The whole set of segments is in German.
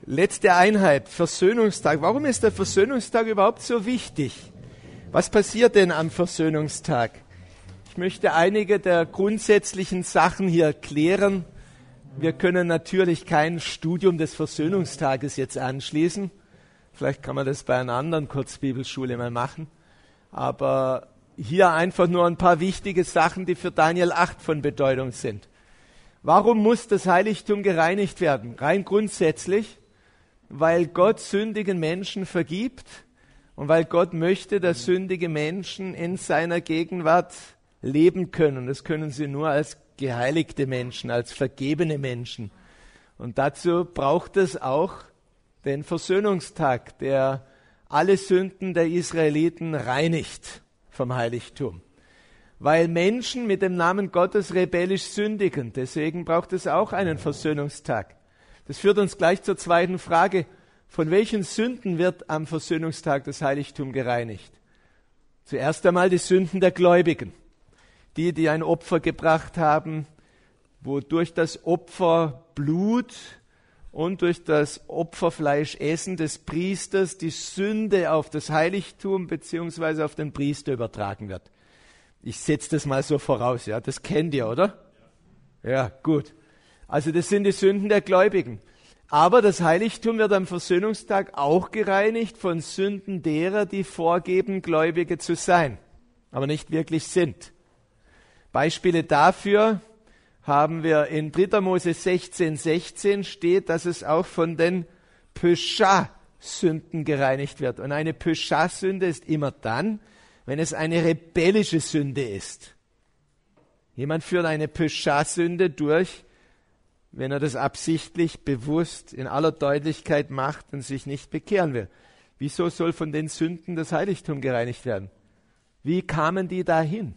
Letzte Einheit, Versöhnungstag. Warum ist der Versöhnungstag überhaupt so wichtig? Was passiert denn am Versöhnungstag? Ich möchte einige der grundsätzlichen Sachen hier klären. Wir können natürlich kein Studium des Versöhnungstages jetzt anschließen. Vielleicht kann man das bei einer anderen Kurzbibelschule mal machen. Aber hier einfach nur ein paar wichtige Sachen, die für Daniel 8 von Bedeutung sind. Warum muss das Heiligtum gereinigt werden? Rein grundsätzlich, weil Gott sündigen Menschen vergibt und weil Gott möchte, dass sündige Menschen in seiner Gegenwart leben können. Das können sie nur als geheiligte Menschen, als vergebene Menschen. Und dazu braucht es auch den Versöhnungstag, der alle Sünden der Israeliten reinigt vom Heiligtum. Weil Menschen mit dem Namen Gottes rebellisch sündigen. Deswegen braucht es auch einen Versöhnungstag. Das führt uns gleich zur zweiten Frage. Von welchen Sünden wird am Versöhnungstag das Heiligtum gereinigt? Zuerst einmal die Sünden der Gläubigen. Die ein Opfer gebracht haben, wo durch das Opferblut und durch das Opferfleischessen des Priesters die Sünde auf das Heiligtum bzw. auf den Priester übertragen wird. Ich setze das mal so voraus, ja, das kennt ihr, oder? Ja, gut. Also das sind die Sünden der Gläubigen. Aber das Heiligtum wird am Versöhnungstag auch gereinigt von Sünden derer, die vorgeben, Gläubige zu sein, aber nicht wirklich sind. Beispiele dafür haben wir in 3. Mose 16,16 steht, dass es auch von den Pescha-Sünden gereinigt wird. Und eine Pescha-Sünde ist immer dann, wenn es eine rebellische Sünde ist. Jemand führt eine Pescha-Sünde durch, wenn er das absichtlich, bewusst, in aller Deutlichkeit macht und sich nicht bekehren will. Wieso soll von den Sünden das Heiligtum gereinigt werden? Wie kamen die dahin,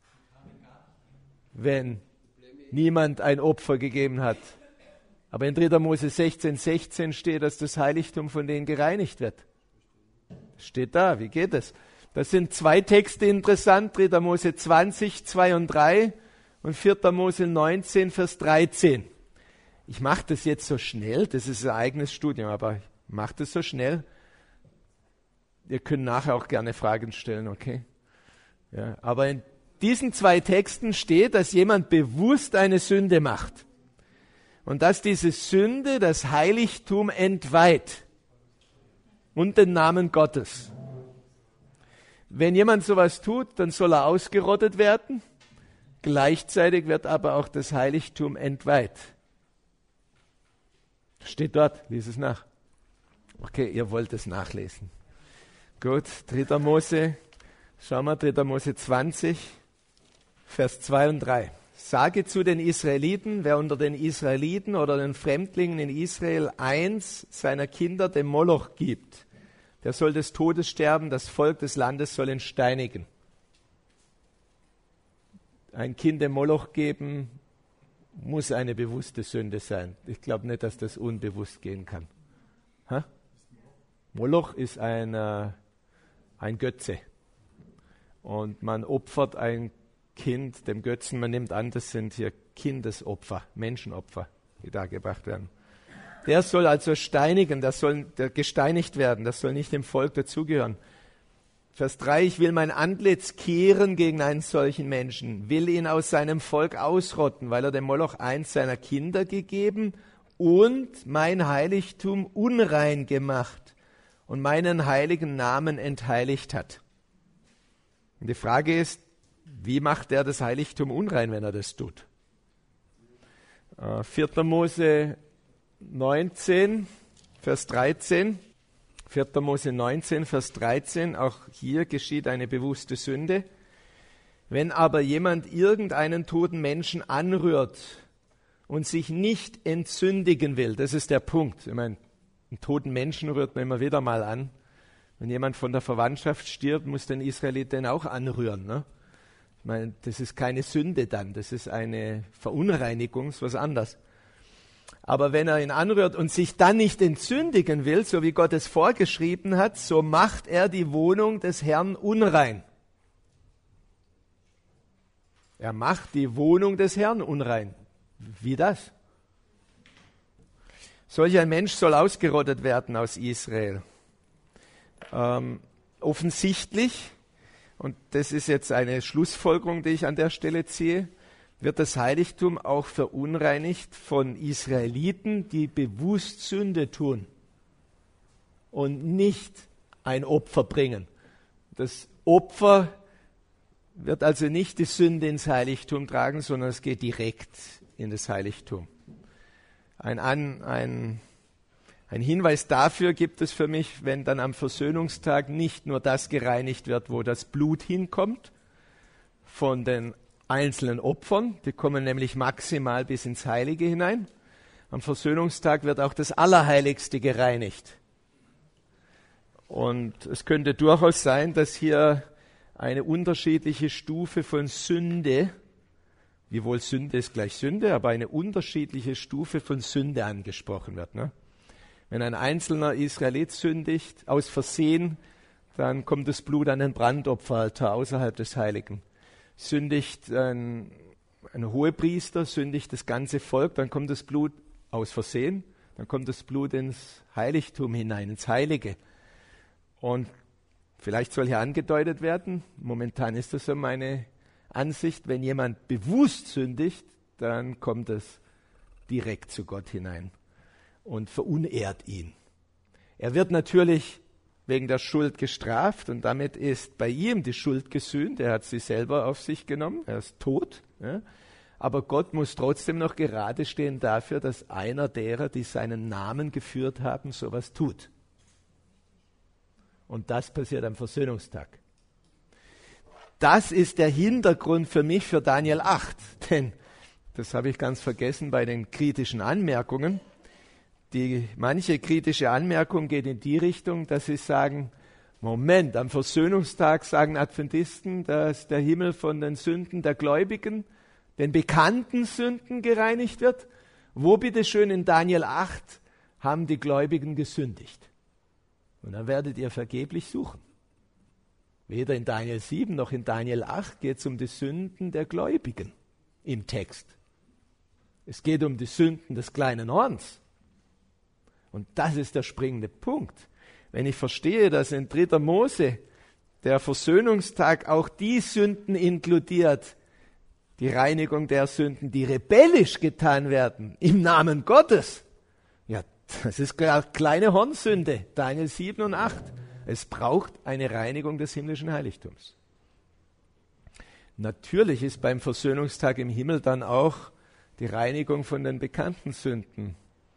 wenn niemand ein Opfer gegeben hat? Aber in 3. Mose 16,16 steht, dass das Heiligtum von denen gereinigt wird. Steht da, wie geht es? Das sind zwei Texte interessant, 3. Mose 20, 2 und 3 und 4. Mose 19, Vers 13. Ich mache das jetzt so schnell, das ist ein eigenes Studium, aber ich mache das so schnell. Ihr könnt nachher auch gerne Fragen stellen, okay? Ja, aber in diesen zwei Texten steht, dass jemand bewusst eine Sünde macht und dass diese Sünde das Heiligtum entweiht und den Namen Gottes. Wenn jemand sowas tut, dann soll er ausgerottet werden. Gleichzeitig wird aber auch das Heiligtum entweiht. Steht dort, lies es nach. Okay, ihr wollt es nachlesen. Gut, 3. Mose, schauen wir, 3. Mose 20, Vers 2 und 3. Sage zu den Israeliten, wer unter den Israeliten oder den Fremdlingen in Israel eins seiner Kinder dem Moloch gibt, der soll des Todes sterben, das Volk des Landes soll ihn steinigen. Ein Kind dem Moloch geben, muss eine bewusste Sünde sein. Ich glaube nicht, dass das unbewusst gehen kann. Ha? Moloch ist ein Götze. Und man opfert ein Kind dem Götzen. Man nimmt an, das sind hier Kindesopfer, Menschenopfer, die dargebracht werden. Der soll also steinigen, der gesteinigt werden, das soll nicht dem Volk dazugehören. Vers 3, ich will mein Antlitz kehren gegen einen solchen Menschen, will ihn aus seinem Volk ausrotten, weil er dem Moloch eins seiner Kinder gegeben und mein Heiligtum unrein gemacht und meinen heiligen Namen entheiligt hat. Und die Frage ist, wie macht er das Heiligtum unrein, wenn er das tut? 4. Mose 19, Vers 13. 4. Mose 19, Vers 13, auch hier geschieht eine bewusste Sünde. Wenn aber jemand irgendeinen toten Menschen anrührt und sich nicht entzündigen will, das ist der Punkt. Ich meine, einen toten Menschen rührt man immer wieder mal an. Wenn jemand von der Verwandtschaft stirbt, muss den Israeliten auch anrühren. Ne? Ich meine, das ist keine Sünde dann, das ist eine Verunreinigung, ist was anderes. Aber wenn er ihn anrührt und sich dann nicht entzündigen will, so wie Gott es vorgeschrieben hat, so macht er die Wohnung des Herrn unrein. Er macht die Wohnung des Herrn unrein. Wie das? Solch ein Mensch soll ausgerottet werden aus Israel. Offensichtlich, und das ist jetzt eine Schlussfolgerung, die ich an der Stelle ziehe, wird das Heiligtum auch verunreinigt von Israeliten, die bewusst Sünde tun und nicht ein Opfer bringen. Das Opfer wird also nicht die Sünde ins Heiligtum tragen, sondern es geht direkt in das Heiligtum. Ein Hinweis dafür gibt es für mich, wenn dann am Versöhnungstag nicht nur das gereinigt wird, wo das Blut hinkommt von den einzelnen Opfern, die kommen nämlich maximal bis ins Heilige hinein. Am Versöhnungstag wird auch das Allerheiligste gereinigt. Und es könnte durchaus sein, dass hier eine unterschiedliche Stufe von Sünde, wiewohl Sünde ist gleich Sünde, aber eine unterschiedliche Stufe von Sünde angesprochen wird. Ne? Wenn ein einzelner Israelit sündigt, aus Versehen, dann kommt das Blut an den Brandopferaltar außerhalb des Heiligen. Sündigt ein Hohepriester, sündigt das ganze Volk, dann kommt das Blut aus Versehen, dann kommt das Blut ins Heiligtum hinein, ins Heilige. Und vielleicht soll hier angedeutet werden, momentan ist das so meine Ansicht, wenn jemand bewusst sündigt, dann kommt es direkt zu Gott hinein und verunehrt ihn. Er wird natürlich wegen der Schuld gestraft und damit ist bei ihm die Schuld gesühnt. Er hat sie selber auf sich genommen, er ist tot. Ja. Aber Gott muss trotzdem noch gerade stehen dafür, dass einer derer, die seinen Namen geführt haben, sowas tut. Und das passiert am Versöhnungstag. Das ist der Hintergrund für mich für Daniel 8. Denn, das habe ich ganz vergessen bei den kritischen Anmerkungen, manche kritische Anmerkung geht in die Richtung, dass sie sagen, Moment, am Versöhnungstag sagen Adventisten, dass der Himmel von den Sünden der Gläubigen, den bekannten Sünden gereinigt wird. Wo bitteschön in Daniel 8 haben die Gläubigen gesündigt? Und dann werdet ihr vergeblich suchen. Weder in Daniel 7 noch in Daniel 8 geht es um die Sünden der Gläubigen im Text. Es geht um die Sünden des kleinen Horns. Und das ist der springende Punkt. Wenn ich verstehe, dass in 3. Mose der Versöhnungstag auch die Sünden inkludiert, die Reinigung der Sünden, die rebellisch getan werden, im Namen Gottes, ja, das ist kleine Hornsünde, Daniel 7 und 8. Es braucht eine Reinigung des himmlischen Heiligtums. Natürlich ist beim Versöhnungstag im Himmel dann auch die Reinigung von den bekannten Sünden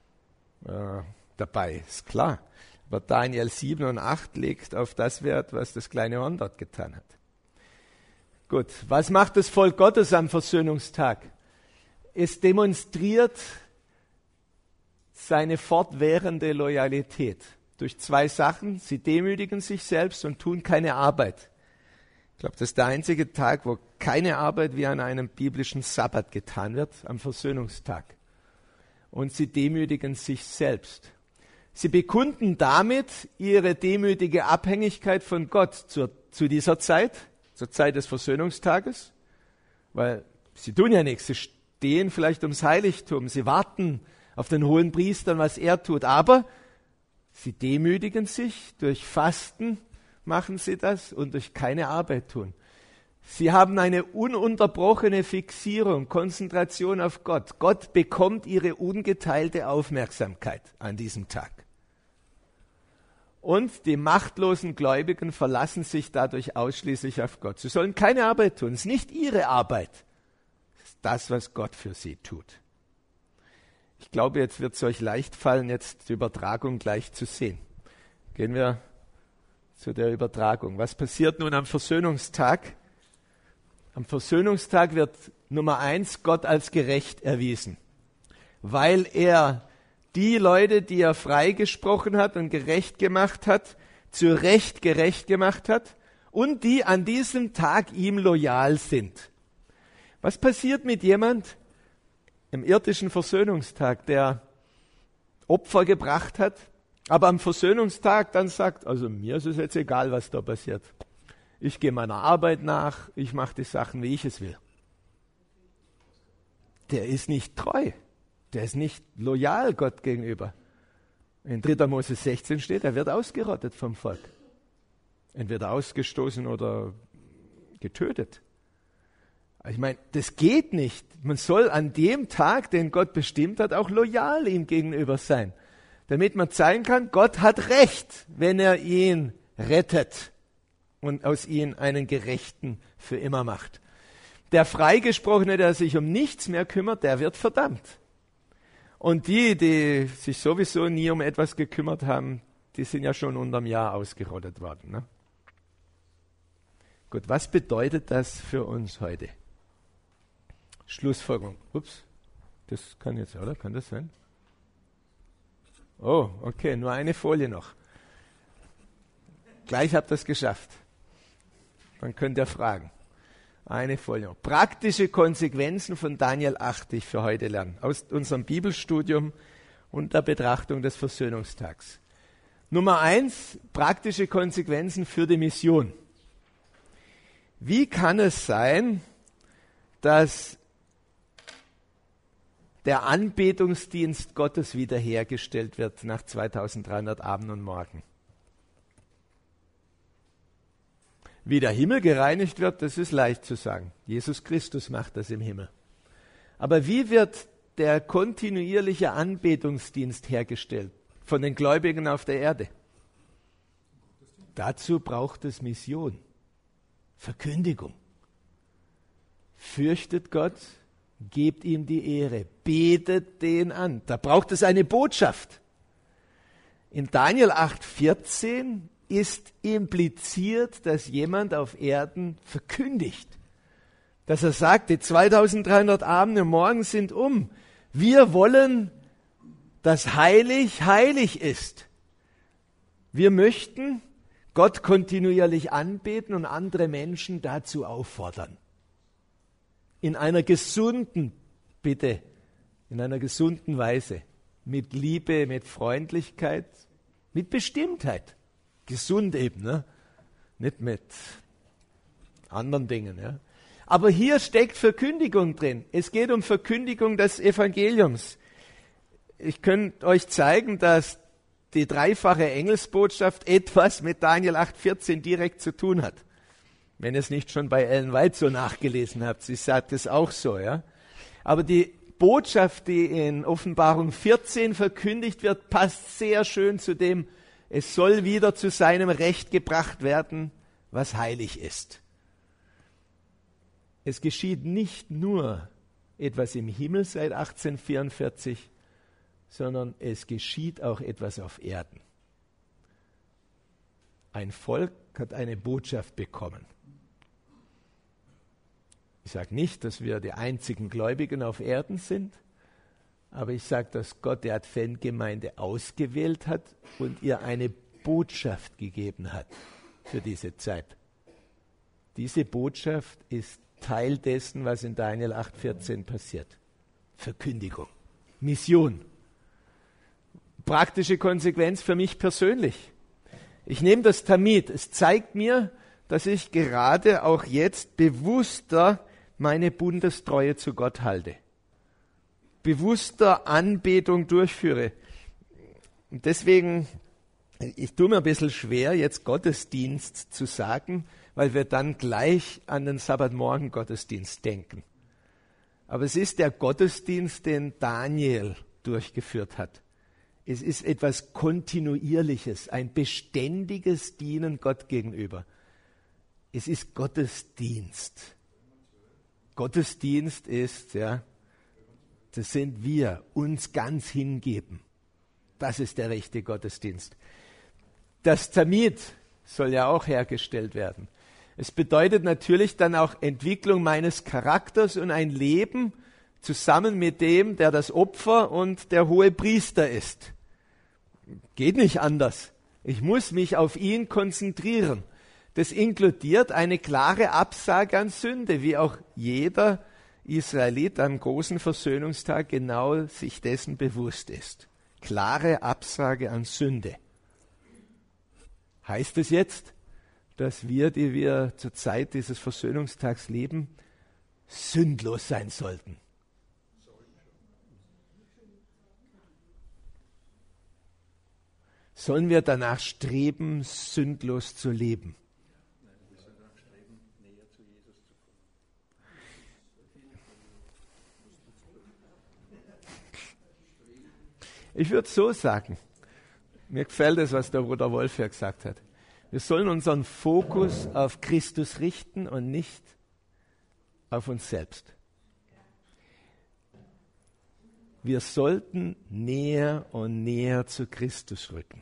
dabei, ist klar. Aber Daniel 7 und 8 legt auf das Wert, was das kleine Horn dort getan hat. Gut, was macht das Volk Gottes am Versöhnungstag? Es demonstriert seine fortwährende Loyalität durch 2 Sachen. Sie demütigen sich selbst und tun keine Arbeit. Ich glaube, das ist der einzige Tag, wo keine Arbeit wie an einem biblischen Sabbat getan wird, am Versöhnungstag. Und sie demütigen sich selbst. Sie bekunden damit ihre demütige Abhängigkeit von Gott zu dieser Zeit, zur Zeit des Versöhnungstages, weil sie tun ja nichts, sie stehen vielleicht ums Heiligtum, sie warten auf den hohen Priester, was er tut, aber sie demütigen sich, durch Fasten machen sie das und durch keine Arbeit tun. Sie haben eine ununterbrochene Fixierung, Konzentration auf Gott. Gott bekommt ihre ungeteilte Aufmerksamkeit an diesem Tag. Und die machtlosen Gläubigen verlassen sich dadurch ausschließlich auf Gott. Sie sollen keine Arbeit tun. Es ist nicht ihre Arbeit. Es ist das, was Gott für sie tut. Ich glaube, jetzt wird es euch leicht fallen, jetzt die Übertragung gleich zu sehen. Gehen wir zu der Übertragung. Was passiert nun am Versöhnungstag? Am Versöhnungstag wird Nummer 1 Gott als gerecht erwiesen, weil er die Leute, die er freigesprochen hat und gerecht gemacht hat, zu Recht gerecht gemacht hat und die an diesem Tag ihm loyal sind. Was passiert mit jemand im irdischen Versöhnungstag, der Opfer gebracht hat, aber am Versöhnungstag dann sagt, also mir ist es jetzt egal, was da passiert. Ich gehe meiner Arbeit nach, ich mache die Sachen, wie ich es will. Der ist nicht treu. Der ist nicht loyal Gott gegenüber. In 3. Mose 16 steht, er wird ausgerottet vom Volk. Entweder ausgestoßen oder getötet. Ich meine, das geht nicht. Man soll an dem Tag, den Gott bestimmt hat, auch loyal ihm gegenüber sein. Damit man zeigen kann, Gott hat Recht, wenn er ihn rettet und aus ihm einen Gerechten für immer macht. Der Freigesprochene, der sich um nichts mehr kümmert, der wird verdammt. Und die sich sowieso nie um etwas gekümmert haben, die sind ja schon unterm Jahr ausgerottet worden. Ne? Gut, was bedeutet das für uns heute? Schlussfolgerung. Ups, das kann jetzt, oder? Kann das sein? Oh, okay, nur eine Folie noch. Gleich habt ihr es geschafft. Dann könnt ihr fragen. Eine Folie noch. Praktische Konsequenzen von Daniel 8, die ich für heute lernen. Aus unserem Bibelstudium und der Betrachtung des Versöhnungstags. Nummer 1, praktische Konsequenzen für die Mission. Wie kann es sein, dass der Anbetungsdienst Gottes wiederhergestellt wird nach 2300 Abend und Morgen? Wie der Himmel gereinigt wird, das ist leicht zu sagen. Jesus Christus macht das im Himmel. Aber wie wird der kontinuierliche Anbetungsdienst hergestellt von den Gläubigen auf der Erde? Dazu braucht es Mission, Verkündigung. Fürchtet Gott, gebt ihm die Ehre, betet den an. Da braucht es eine Botschaft. In Daniel 8,14 ist impliziert, dass jemand auf Erden verkündigt. Dass er sagt, die 2300 Abende und Morgen sind um. Wir wollen, dass heilig, heilig ist. Wir möchten Gott kontinuierlich anbeten und andere Menschen dazu auffordern. In einer gesunden, bitte, in einer gesunden Weise. Mit Liebe, mit Freundlichkeit, mit Bestimmtheit. Gesund eben, ne? Nicht mit anderen Dingen. Ja? Aber hier steckt Verkündigung drin. Es geht um Verkündigung des Evangeliums. Ich könnte euch zeigen, dass die dreifache Engelsbotschaft etwas mit Daniel 8,14 direkt zu tun hat. Wenn ihr es nicht schon bei Ellen White so nachgelesen habt. Sie sagt es auch so. Ja? Aber die Botschaft, die in Offenbarung 14 verkündigt wird, passt sehr schön zu dem, es soll wieder zu seinem Recht gebracht werden, was heilig ist. Es geschieht nicht nur etwas im Himmel seit 1844, sondern es geschieht auch etwas auf Erden. Ein Volk hat eine Botschaft bekommen. Ich sage nicht, dass wir die einzigen Gläubigen auf Erden sind, aber ich sage, dass Gott die Adventgemeinde ausgewählt hat und ihr eine Botschaft gegeben hat für diese Zeit. Diese Botschaft ist Teil dessen, was in Daniel 8,14 passiert. Verkündigung, Mission. Praktische Konsequenz für mich persönlich. Ich nehme das Tamid. Es zeigt mir, dass ich gerade auch jetzt bewusster meine Bundestreue zu Gott halte. Bewusster Anbetung durchführe. Und deswegen, ich tue mir ein bisschen schwer, jetzt Gottesdienst zu sagen, weil wir dann gleich an den Sabbatmorgen-Gottesdienst denken. Aber es ist der Gottesdienst, den Daniel durchgeführt hat. Es ist etwas Kontinuierliches, ein beständiges Dienen Gott gegenüber. Es ist Gottesdienst. Gottesdienst ist, ja, das sind wir, uns ganz hingeben. Das ist der rechte Gottesdienst. Das Tamid soll ja auch hergestellt werden. Es bedeutet natürlich dann auch Entwicklung meines Charakters und ein Leben zusammen mit dem, der das Opfer und der hohe Priester ist. Geht nicht anders. Ich muss mich auf ihn konzentrieren. Das inkludiert eine klare Absage an Sünde, wie auch jeder Israelit am großen Versöhnungstag genau sich dessen bewusst ist. Klare Absage an Sünde. Heißt es jetzt, dass wir, die wir zur Zeit dieses Versöhnungstags leben, sündlos sein sollten? Sollen wir danach streben, sündlos zu leben? Wir sollen danach streben, näher zu Jesus zu kommen. Ich würde so sagen, mir gefällt es, was der Bruder Wolf ja gesagt hat. Wir sollen unseren Fokus auf Christus richten und nicht auf uns selbst. Wir sollten näher und näher zu Christus rücken.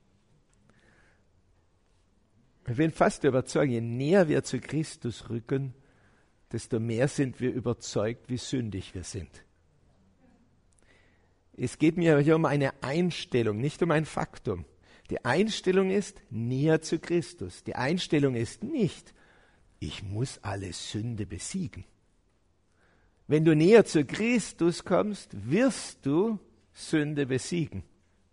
Ich bin fast überzeugt, je näher wir zu Christus rücken, desto mehr sind wir überzeugt, wie sündig wir sind. Es geht mir hier um eine Einstellung, nicht um ein Faktum. Die Einstellung ist näher zu Christus. Die Einstellung ist nicht, ich muss alle Sünde besiegen. Wenn du näher zu Christus kommst, wirst du Sünde besiegen.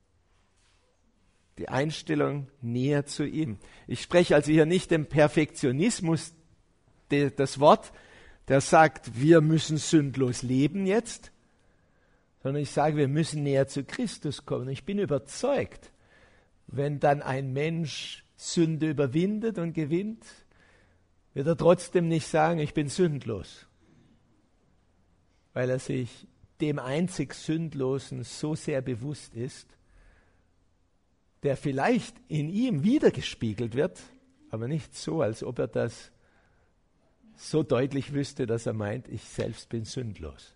Die Einstellung näher zu ihm. Ich spreche also hier nicht dem Perfektionismus, das Wort, der sagt, wir müssen sündlos leben jetzt, sondern ich sage, wir müssen näher zu Christus kommen. Ich bin überzeugt, wenn dann ein Mensch Sünde überwindet und gewinnt, wird er trotzdem nicht sagen, ich bin sündlos, weil er sich dem einzig Sündlosen so sehr bewusst ist, der vielleicht in ihm wiedergespiegelt wird, aber nicht so, als ob er das so deutlich wüsste, dass er meint, ich selbst bin sündlos.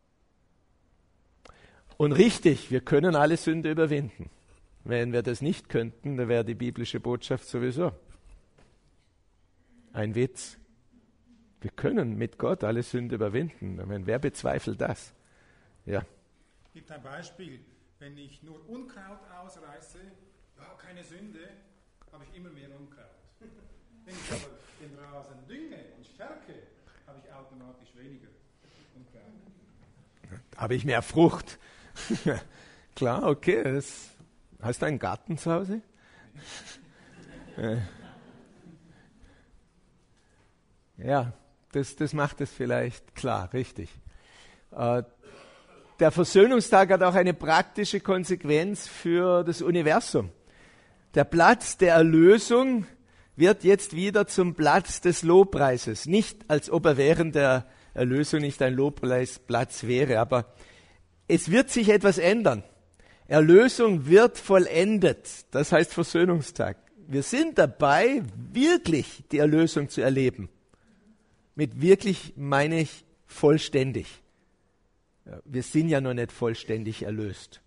Und richtig, wir können alle Sünde überwinden. Wenn wir das nicht könnten, dann wäre die biblische Botschaft sowieso ein Witz. Wir können mit Gott alle Sünde überwinden. Ich meine, wer bezweifelt das? Ja. Es gibt ein Beispiel, wenn ich nur Unkraut ausreiße, ja, keine Sünde, habe ich immer mehr Unkraut. Wenn ich aber den Rasen dünge und stärke, habe ich automatisch weniger Unkraut. Habe ich mehr Frucht? Klar, okay. Hast du einen Garten zu Hause? Ja, das macht es vielleicht klar, richtig. Der Versöhnungstag hat auch eine praktische Konsequenz für das Universum. Der Platz der Erlösung wird jetzt wieder zum Platz des Lobpreises. Nicht, als ob er während der Erlösung nicht ein Lobpreisplatz wäre, aber es wird sich etwas ändern. Erlösung wird vollendet. Das heißt Versöhnungstag. Wir sind dabei, wirklich die Erlösung zu erleben. Mit wirklich meine ich vollständig. Wir sind ja noch nicht vollständig erlöst.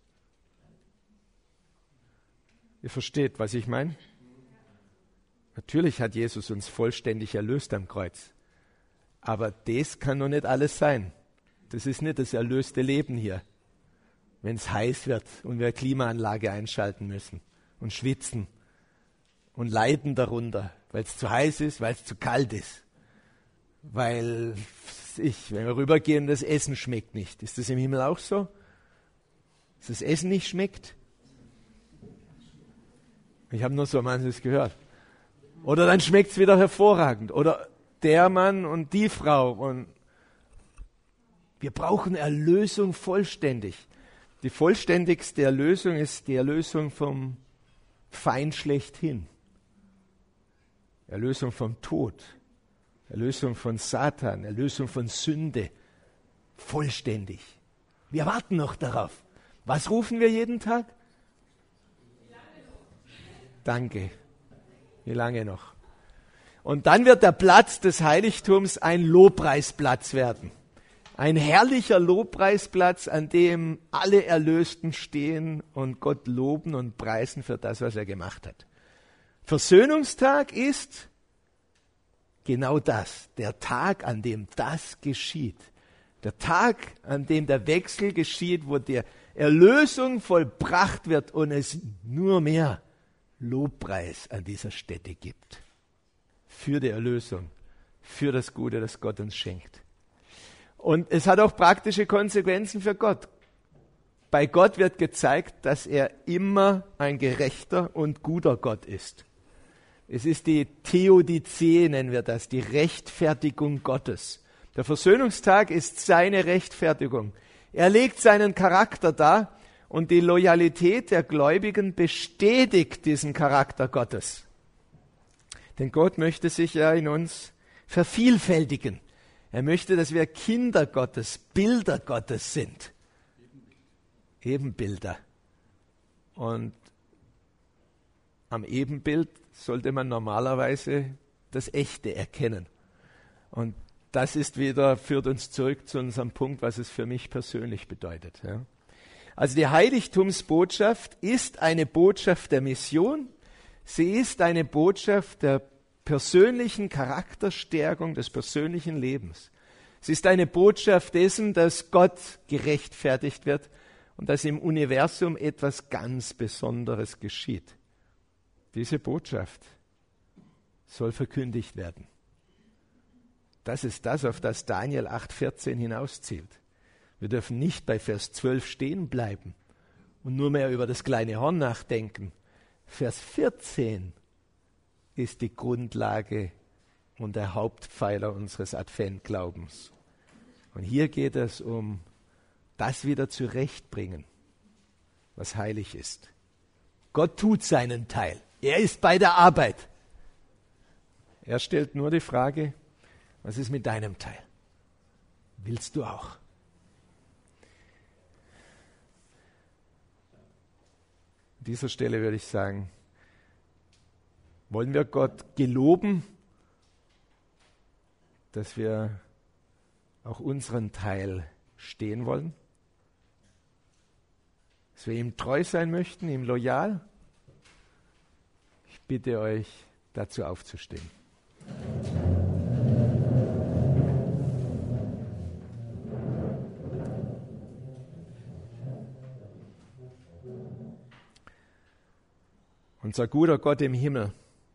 Ihr versteht, was ich meine? Natürlich hat Jesus uns vollständig erlöst am Kreuz. Aber das kann noch nicht alles sein. Das ist nicht das erlöste Leben hier. Wenn es heiß wird und wir eine Klimaanlage einschalten müssen und schwitzen und leiden darunter, weil es zu heiß ist, weil es zu kalt ist. Weil wenn wir rübergehen, das Essen schmeckt nicht. Ist das im Himmel auch so? Dass das Essen nicht schmeckt? Ich habe nur so manches gehört. Oder dann schmeckt es wieder hervorragend. Oder der Mann und die Frau. Und wir brauchen Erlösung vollständig. Die vollständigste Erlösung ist die Erlösung vom Feind schlechthin. Erlösung vom Tod. Erlösung von Satan. Erlösung von Sünde. Vollständig. Wir warten noch darauf. Was rufen wir jeden Tag? Danke. Wie lange noch? Und dann wird der Platz des Heiligtums ein Lobpreisplatz werden. Ein herrlicher Lobpreisplatz, an dem alle Erlösten stehen und Gott loben und preisen für das, was er gemacht hat. Versöhnungstag ist genau das, der Tag, an dem das geschieht. Der Tag, an dem der Wechsel geschieht, wo die Erlösung vollbracht wird und es nur mehr Lobpreis an dieser Stätte gibt. Für die Erlösung, für das Gute, das Gott uns schenkt. Und es hat auch praktische Konsequenzen für Gott. Bei Gott wird gezeigt, dass er immer ein gerechter und guter Gott ist. Es ist die Theodizee, nennen wir das, die Rechtfertigung Gottes. Der Versöhnungstag ist seine Rechtfertigung. Er legt seinen Charakter dar Und die Loyalität der Gläubigen bestätigt diesen Charakter Gottes. Denn Gott möchte sich ja in uns vervielfältigen. Er möchte, dass wir Kinder Gottes, Bilder Gottes sind. Ebenbilder. Und am Ebenbild sollte man normalerweise das Echte erkennen. Und das führt uns zurück zu unserem Punkt, was es für mich persönlich bedeutet. Ja. Also die Heiligtumsbotschaft ist eine Botschaft der Mission. Sie ist eine Botschaft der persönlichen Charakterstärkung des persönlichen Lebens. Es ist eine Botschaft dessen, dass Gott gerechtfertigt wird und dass im Universum etwas ganz Besonderes geschieht. Diese Botschaft soll verkündigt werden. Das ist das, auf das Daniel 8,14 hinauszielt. Wir dürfen nicht bei Vers 12 stehen bleiben und nur mehr über das kleine Horn nachdenken. Vers 14 ist die Grundlage und der Hauptpfeiler unseres Adventglaubens. Und hier geht es um das wieder zurechtbringen, was heilig ist. Gott tut seinen Teil. Er ist bei der Arbeit. Er stellt nur die Frage, was ist mit deinem Teil? Willst du auch? An dieser Stelle würde ich sagen, wollen wir Gott geloben, dass wir auch unseren Teil stehen wollen? Dass wir ihm treu sein möchten, ihm loyal? Ich bitte euch, dazu aufzustehen. Unser guter Gott im Himmel,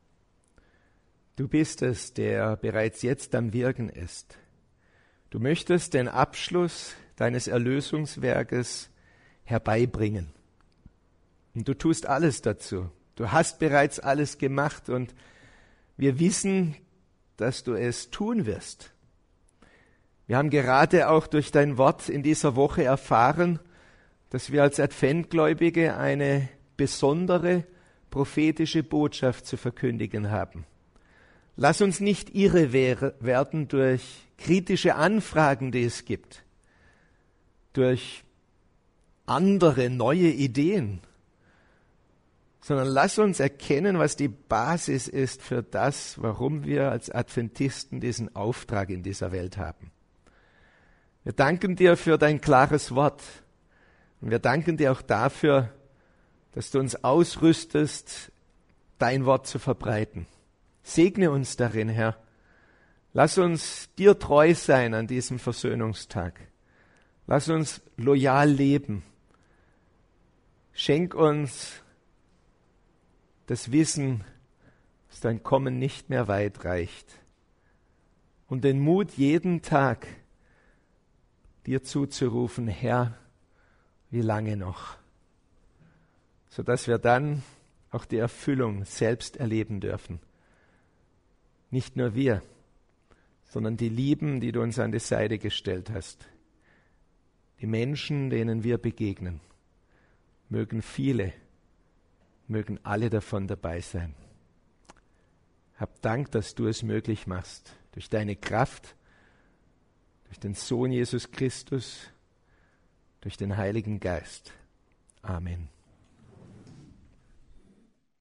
du bist es, der bereits jetzt am Wirken ist. Du möchtest den Abschluss deines Erlösungswerkes herbeibringen. Und du tust alles dazu. Du hast bereits alles gemacht und wir wissen, dass du es tun wirst. Wir haben gerade auch durch dein Wort in dieser Woche erfahren, dass wir als Adventgläubige eine besondere prophetische Botschaft zu verkündigen haben. Lass uns nicht irre werden durch kritische Anfragen, die es gibt, durch andere, neue Ideen, sondern lass uns erkennen, was die Basis ist für das, warum wir als Adventisten diesen Auftrag in dieser Welt haben. Wir danken dir für dein klares Wort und wir danken dir auch dafür, dass du uns ausrüstest, dein Wort zu verbreiten. Segne uns darin, Herr. Lass uns dir treu sein an diesem Versöhnungstag. Lass uns loyal leben. Schenk uns das Wissen, dass dein Kommen nicht mehr weit reicht. Und den Mut, jeden Tag dir zuzurufen, Herr, wie lange noch? Sodass wir dann auch die Erfüllung selbst erleben dürfen. Nicht nur wir, sondern die Lieben, die du uns an die Seite gestellt hast. Die Menschen, denen wir begegnen. Mögen viele, mögen alle davon dabei sein. Hab Dank, dass du es möglich machst, durch deine Kraft, durch den Sohn Jesus Christus, durch den Heiligen Geist. Amen.